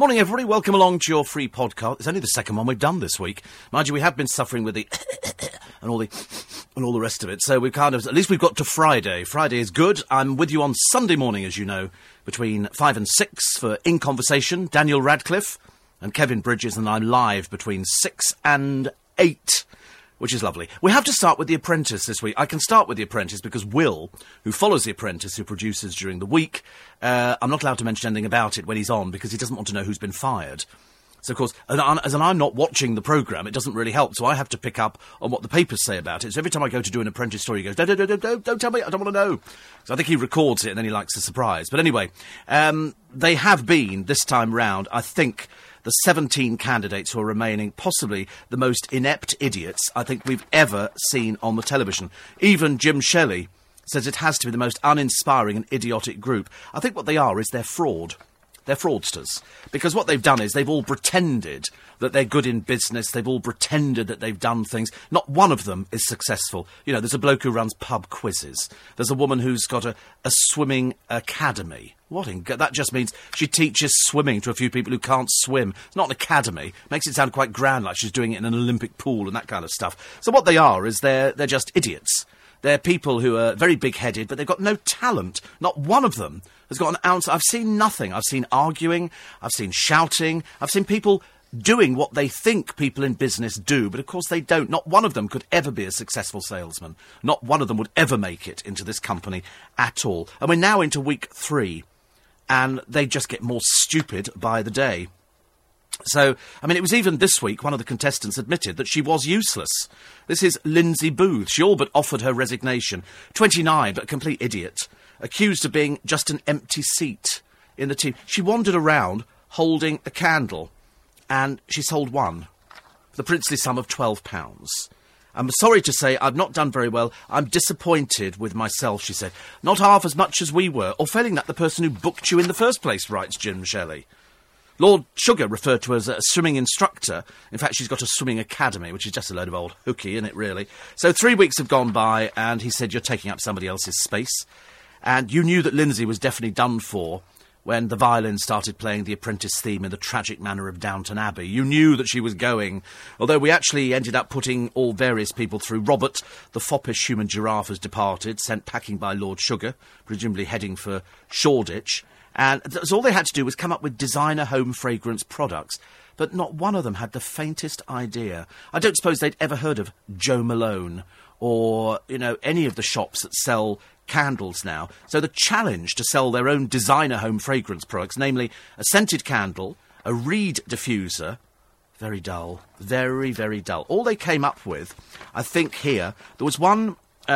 Morning, everybody. Welcome along to your free podcast. It's only the second one we've done this week. Mind you, we have been suffering with the and all the rest of it. So we've at least we've got to Friday. Friday is good. I'm with you on Sunday morning, as you know, between 5 and 6 for In Conversation. Daniel Radcliffe and Kevin Bridges, and I'm live between 6 and 8. Which is lovely. We have to start with The Apprentice this week. I can start with The Apprentice because Will, who follows The Apprentice, who produces during the week, I'm not allowed to mention anything about it when he's on because he doesn't want to know who's been fired. So, of course, as I'm not watching the programme, it doesn't really help, so I have to pick up on what the papers say about it. So every time I go to do an Apprentice story, he goes, don't tell me, I don't want to know. So I think he records it and then he likes the surprise. But anyway, they have been, this time round, I think, the 17 candidates who are remaining possibly the most inept idiots I think we've ever seen on the television. Even Jim Shelley says it has to be the most uninspiring and idiotic group. I think what they are is they're fraud. They're fraudsters. Because what they've done is they've all pretended that they're good in business. They've all pretended that they've done things. Not one of them is successful. You know, there's a bloke who runs pub quizzes. There's a woman who's got a swimming academy. That just means she teaches swimming to a few people who can't swim. It's not an academy. Makes it sound quite grand, like she's doing it in an Olympic pool and that kind of stuff. So what they are is they're just idiots. They're people who are very big-headed, but they've got no talent. Not one of them has got an ounce. I've seen nothing. I've seen arguing. I've seen shouting. I've seen people doing what they think people in business do, but of course they don't. Not one of them could ever be a successful salesman. Not one of them would ever make it into this company at all. And we're now into week 3, and they just get more stupid by the day. So, I mean, it was even this week one of the contestants admitted that she was useless. This is Lindsay Booth. She all but offered her resignation. 29, but a complete idiot. Accused of being just an empty seat in the team. She wandered around holding a candle, and she sold one for the princely sum of £12. I'm sorry to say I've not done very well. I'm disappointed with myself, she said. Not half as much as we were, or failing that, the person who booked you in the first place, writes Jim Shelley. Lord Sugar referred to her as a swimming instructor. In fact, she's got a swimming academy, which is just a load of old hooky, isn't it, really? So 3 weeks have gone by, and he said, you're taking up somebody else's space. And you knew that Lindsay was definitely done for when the violin started playing the Apprentice theme in the tragic manner of Downton Abbey. You knew that she was going. Although we actually ended up putting all various people through. Robert, the foppish human giraffe, has departed, sent packing by Lord Sugar, presumably heading for Shoreditch. And so all they had to do was come up with designer home fragrance products, but not one of them had the faintest idea. I don't suppose they'd ever heard of Jo Malone or, you know, any of the shops that sell candles now. So the challenge to sell their own designer home fragrance products, namely a scented candle, a reed diffuser, very dull, very, very dull. All they came up with, I think here, there was one,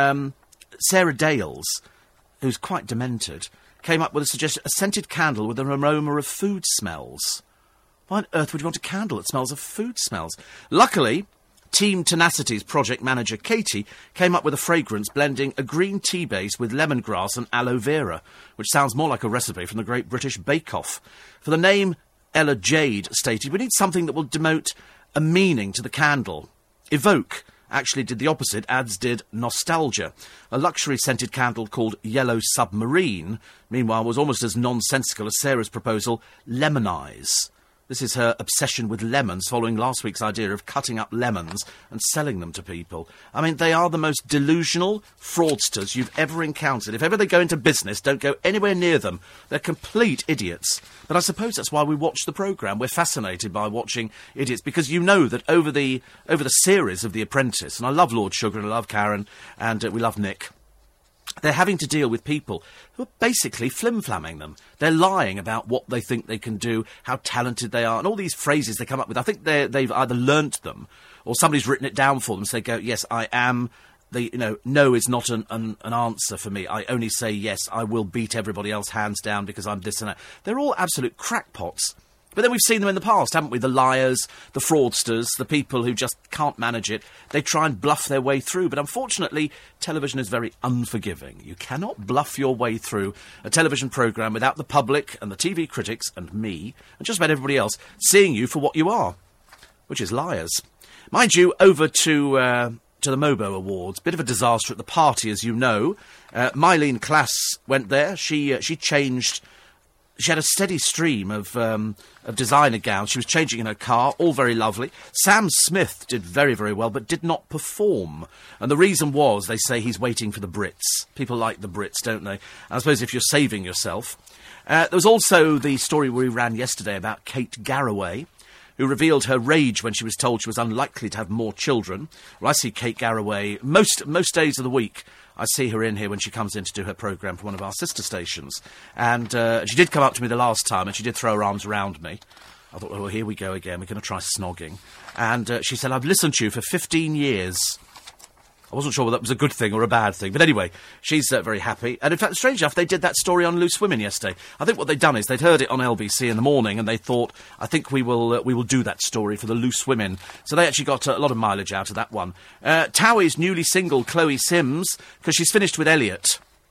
Sarah Dales, who's quite demented, came up with a suggestion, a scented candle with an aroma of food smells. Why on earth would you want a candle that smells of food smells? Luckily, Team Tenacity's project manager, Katie, came up with a fragrance blending a green tea base with lemongrass and aloe vera, which sounds more like a recipe from the Great British Bake Off. For the name, Ella Jade stated, we need something that will demote a meaning to the candle. Evoke actually did the opposite, as did Nostalgia. A luxury-scented candle called Yellow Submarine, meanwhile, was almost as nonsensical as Sarah's proposal, Lemonize. This is her obsession with lemons, following last week's idea of cutting up lemons and selling them to people. I mean, they are the most delusional fraudsters you've ever encountered. If ever they go into business, don't go anywhere near them. They're complete idiots. But I suppose that's why we watch the programme. We're fascinated by watching idiots, because you know that over the series of The Apprentice, and I love Lord Sugar and I love Karen, and we love Nick, they're having to deal with people who are basically flim-flamming them. They're lying about what they think they can do, how talented they are, and all these phrases they come up with. I think they've either learnt them or somebody's written it down for them, so they go, yes, I am, no is not an answer for me. I only say yes, I will beat everybody else hands down because I'm this and that. They're all absolute crackpots. But then we've seen them in the past, haven't we? The liars, the fraudsters, the people who just can't manage it. They try and bluff their way through. But unfortunately, television is very unforgiving. You cannot bluff your way through a television programme without the public and the TV critics and me, and just about everybody else, seeing you for what you are, which is liars. Mind you, over to the Mobo Awards. Bit of a disaster at the party, as you know. Mylene Klass went there. She changed she had a steady stream of designer gowns. She was changing in her car, all very lovely. Sam Smith did very, very well, but did not perform. And the reason was, they say he's waiting for the Brits. People like the Brits, don't they? I suppose if you're saving yourself. There was also the story we ran yesterday about Kate Garraway, who revealed her rage when she was told she was unlikely to have more children. Well, I see Kate Garraway most days of the week. I see her in here when she comes in to do her programme for one of our sister stations. And she did come up to me the last time, and she did throw her arms around me. I thought, oh, here we go again. We're going to try snogging. And she said, I've listened to you for 15 years. I wasn't sure whether that was a good thing or a bad thing. But anyway, she's very happy. And in fact, strange enough, they did that story on Loose Women yesterday. I think what they'd done is they'd heard it on LBC in the morning, and they thought, I think we will do that story for the Loose Women. So they actually got a lot of mileage out of that one. Towie's newly single Chloe Sims, because she's finished with Elliot.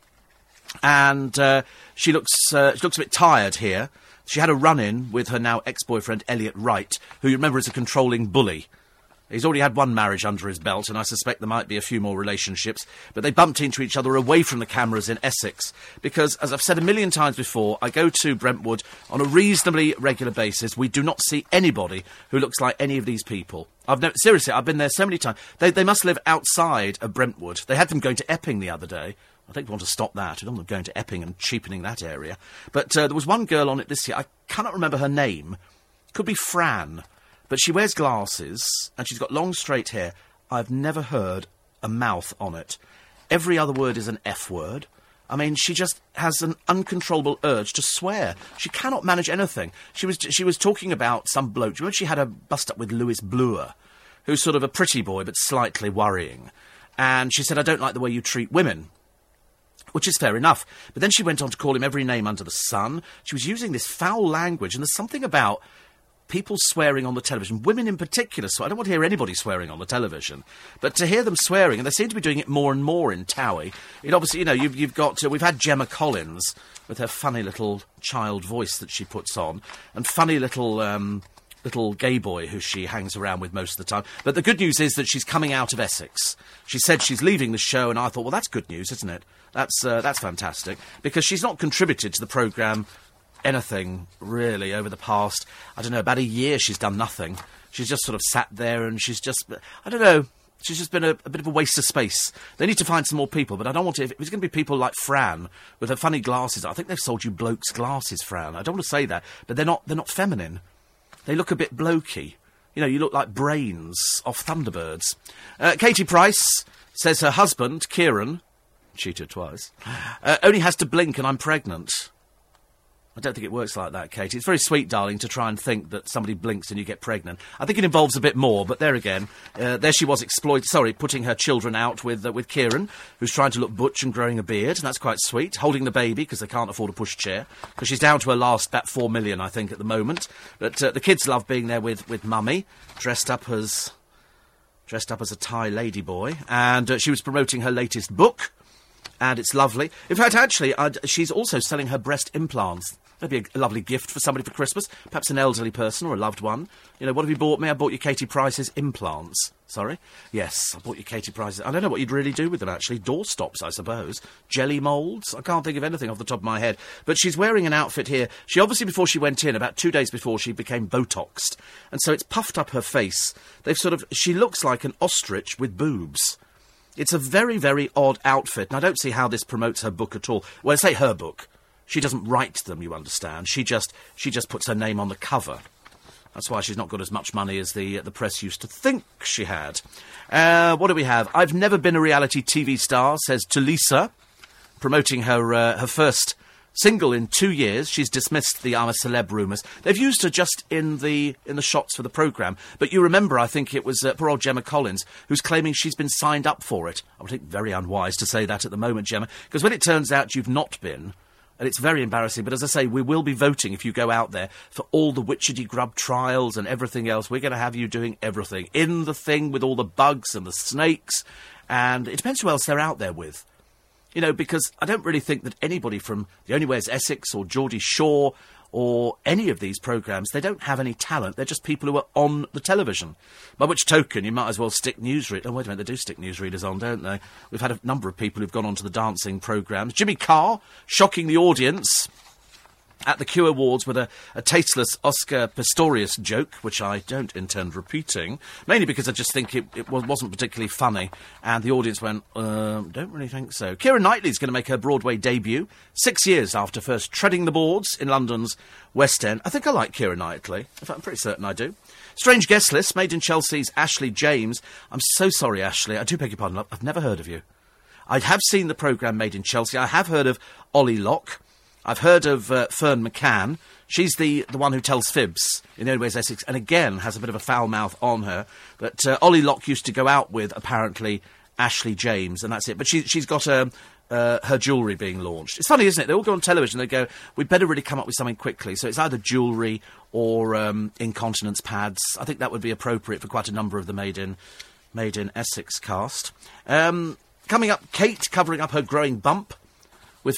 And she looks a bit tired here. She had a run-in with her now ex-boyfriend Elliot Wright, who you remember is a controlling bully. He's already had one marriage under his belt, and I suspect there might be a few more relationships. But they bumped into each other away from the cameras in Essex. Because, as I've said a million times before, I go to Brentwood on a reasonably regular basis. We do not see anybody who looks like any of these people. Seriously, I've been there so many times. They must live outside of Brentwood. They had them going to Epping the other day. I think we want to stop that. We don't want them going to Epping and cheapening that area. But there was one girl on it this year. I cannot remember her name. Could be Fran. But she wears glasses, and she's got long, straight hair. I've never heard a mouth on it. Every other word is an F word. I mean, she just has an uncontrollable urge to swear. She cannot manage anything. She was talking about some bloke. Do you remember she had a bust-up with Lewis Bloor, who's sort of a pretty boy, but slightly worrying. And she said, I don't like the way you treat women. Which is fair enough. But then she went on to call him every name under the sun. She was using this foul language, and there's something about people swearing on the television, women in particular, so I don't want to hear anybody swearing on the television, but to hear them swearing, and they seem to be doing it more and more in Towie. It obviously, you know, you've got, we've had Gemma Collins with her funny little child voice that she puts on, and funny little gay boy who she hangs around with most of the time. But the good news is that she's coming out of Essex. She said she's leaving the show, and I thought, well, that's good news, isn't it? That's fantastic, because she's not contributed to the programme anything, really, over the past, I don't know, about a year. She's done nothing. She's just sort of sat there, and she's just, I don't know, she's just been a bit of a waste of space. They need to find some more people, but I don't want to, if it's going to be people like Fran, with her funny glasses. I think they've sold you blokes' glasses, Fran. I don't want to say that, but they're not feminine. They look a bit blokey. You know, you look like Brains off Thunderbirds. Katie Price says her husband, Kieran, cheated twice, only has to blink and I'm pregnant. I don't think it works like that, Katie. It's very sweet, darling, to try and think that somebody blinks and you get pregnant. I think it involves a bit more, but there again, there she was putting her children out with Kieran, who's trying to look butch and growing a beard, and that's quite sweet, holding the baby, because they can't afford a pushchair, because she's down to her last, about 4 million, I think, at the moment. But the kids love being there with Mummy, dressed up as a Thai ladyboy, and she was promoting her latest book, and it's lovely. In fact, actually, she's also selling her breast implants. That'd be a lovely gift for somebody for Christmas. Perhaps an elderly person or a loved one. You know, what have you bought me? I bought you Katie Price's implants. Sorry? Yes, I bought you Katie Price's... I don't know what you'd really do with them, actually. Doorstops, I suppose. Jelly moulds? I can't think of anything off the top of my head. But she's wearing an outfit here. She obviously, before she went in, about 2 days before, she became Botoxed. And so it's puffed up her face. She looks like an ostrich with boobs. It's a very, very odd outfit, and I don't see how this promotes her book at all. Well, I say her book. She doesn't write them, you understand. She just puts her name on the cover. That's why she's not got as much money as the press used to think she had. What do we have? I've never been a reality TV star, says Tulisa, promoting her first single in 2 years. She's dismissed the I'm a Celeb rumours. They've used her just in the shots for the programme. But you remember, I think it was poor old Gemma Collins, who's claiming she's been signed up for it. I would think very unwise to say that at the moment, Gemma, because when it turns out you've not been... And it's very embarrassing, but as I say, we will be voting if you go out there for all the Witchetty Grub trials and everything else. We're going to have you doing everything. In the thing with all the bugs and the snakes, and it depends who else they're out there with. You know, because I don't really think that anybody from The Only Way is Essex or Geordie Shore or any of these programmes, they don't have any talent. They're just people who are on the television. By which token, you might as well stick newsreaders... Oh, wait a minute, they do stick newsreaders on, don't they? We've had a number of people who've gone on to the dancing programmes. Jimmy Carr, shocking the audience at the Q Awards with a tasteless Oscar Pistorius joke, which I don't intend repeating, mainly because I just think it wasn't particularly funny, and the audience went, don't really think so. Keira Knightley's going to make her Broadway debut 6 years after first treading the boards in London's West End. I think I like Keira Knightley. In fact, I'm pretty certain I do. Strange guest list, made in Chelsea's Ashley James. I'm so sorry, Ashley. I do beg your pardon. I've never heard of you. I have seen the programme Made in Chelsea. I have heard of Ollie Locke. I've heard of Fern McCann. She's the one who tells fibs in The Only Way is Essex, and again has a bit of a foul mouth on her. But Ollie Locke used to go out with, apparently, Ashley James, and that's it. But she's got her jewellery being launched. It's funny, isn't it? They all go on television, they go, we'd better really come up with something quickly. So it's either jewellery or incontinence pads. I think that would be appropriate for quite a number of the Made in Essex cast. Coming up, Kate covering up her growing bump with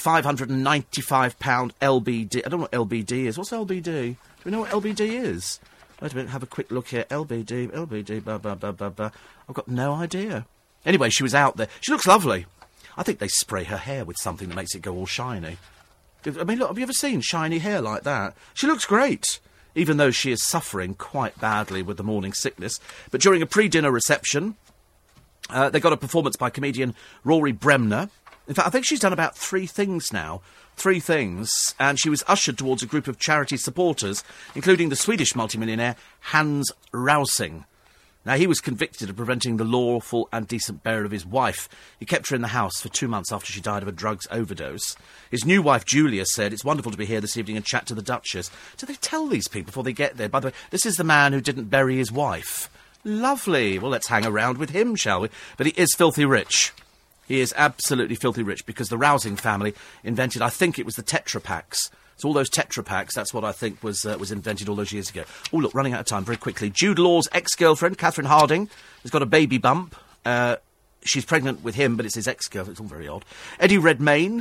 £595 LBD. I don't know what LBD is. What's LBD? Do we know what LBD is? Wait a minute, have a quick look here. LBD, blah, blah, blah, blah, blah. I've got no idea. Anyway, she was out there. She looks lovely. I think they spray her hair with something that makes it go all shiny. I mean, look, have you ever seen shiny hair like that? She looks great, even though she is suffering quite badly with the morning sickness. But during a pre-dinner reception, they got a performance by comedian Rory Bremner. In fact, I think she's done about 3 things now. 3 things. And she was ushered towards a group of charity supporters, including the Swedish multimillionaire Hans Rausing. Now, he was convicted of preventing the lawful and decent burial of his wife. He kept her in the house for 2 months after she died of a drugs overdose. His new wife, Julia, said, "It's wonderful to be here this evening and chat to the Duchess." Do they tell these people before they get there? By the way, this is the man who didn't bury his wife. Lovely. Well, let's hang around with him, shall we? But he is filthy rich. He is absolutely filthy rich, because the Rousing family invented, I think it was the Tetra Paks. So all those Tetra Paks, that's what I think was invented all those years ago. Oh, look, running out of time very quickly. Jude Law's ex-girlfriend, Catherine Harding, has got a baby bump. She's pregnant with him, but it's his ex-girlfriend. It's all very odd. Eddie Redmayne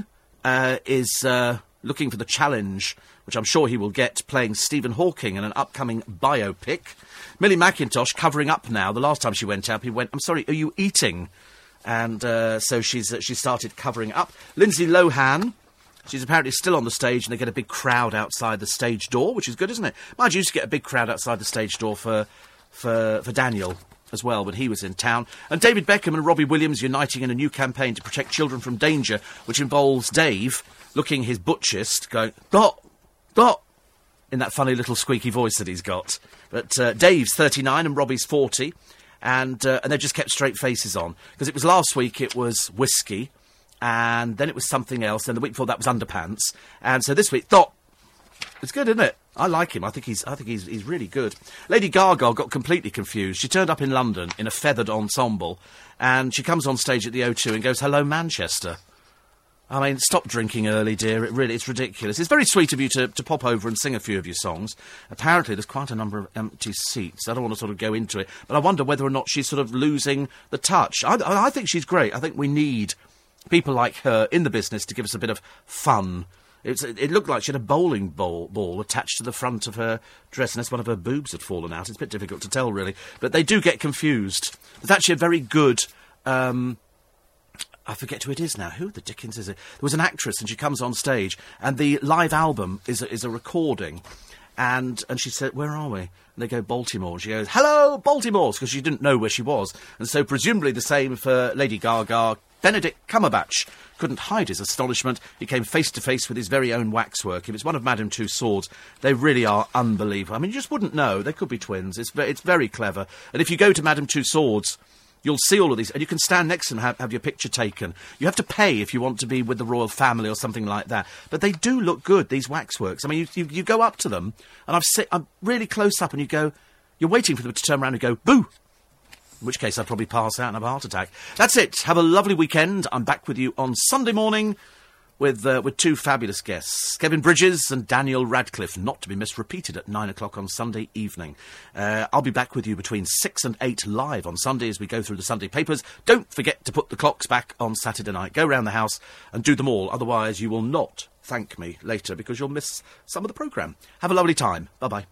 is looking for the challenge, which I'm sure he will get, playing Stephen Hawking in an upcoming biopic. Millie McIntosh covering up now. The last time she went out, he went, "I'm sorry, are you eating?" And so she started covering up. Lindsay Lohan, she's apparently still on the stage, and they get a big crowd outside the stage door, which is good, isn't it? Mind you, used to get a big crowd outside the stage door for Daniel as well, when he was in town. And David Beckham and Robbie Williams uniting in a new campaign to protect children from danger, which involves Dave looking his butchest, going, "Dot, Dot," in that funny little squeaky voice that he's got. But Dave's 39 and Robbie's 40. And they've just kept straight faces on. Because it was last week, it was whiskey, and then it was something else, and the week before that was underpants. And so this week, Dot. It's good, isn't it? I like him. I think he's really good. Lady Gaga got completely confused. She turned up in London in a feathered ensemble, and she comes on stage at the O2 and goes, "Hello, Manchester." I mean, stop drinking early, dear. It's ridiculous. It's very sweet of you to pop over and sing a few of your songs. Apparently, there's quite a number of empty seats. I don't want to sort of go into it, but I wonder whether or not she's sort of losing the touch. I think she's great. I think we need people like her in the business to give us a bit of fun. It looked like she had a bowling ball attached to the front of her dress, unless one of her boobs had fallen out. It's a bit difficult to tell, really. But they do get confused. There's actually a very good... I forget who it is now. Who the dickens is it? There was an actress, and she comes on stage, and the live album is a recording. And she said, "Where are we?" And they go, "Baltimore." And she goes, "Hello, Baltimore," because she didn't know where she was. And so presumably the same for Lady Gaga. Benedict Cumberbatch couldn't hide his astonishment. He came face to face with his very own waxwork. If it's one of Madame Tussauds, they really are unbelievable. I mean, you just wouldn't know. They could be twins. It's very clever. And if you go to Madame Tussauds, you'll see all of these, and you can stand next to them and have your picture taken. You have to pay if you want to be with the royal family or something like that. But they do look good, these waxworks. I mean, you go up to them, and I'm really close up, and you're waiting for them to turn around and go, "Boo!" In which case I'd probably pass out and have a heart attack. That's it. Have a lovely weekend. I'm back with you on Sunday morning with 2 fabulous guests, Kevin Bridges and Daniel Radcliffe, not to be misrepeated at 9 o'clock on Sunday evening. I'll be back with you between 6 and 8 live on Sunday as we go through the Sunday papers. Don't forget to put the clocks back on Saturday night. Go round the house and do them all, otherwise you will not thank me later because you'll miss some of the programme. Have a lovely time. Bye-bye.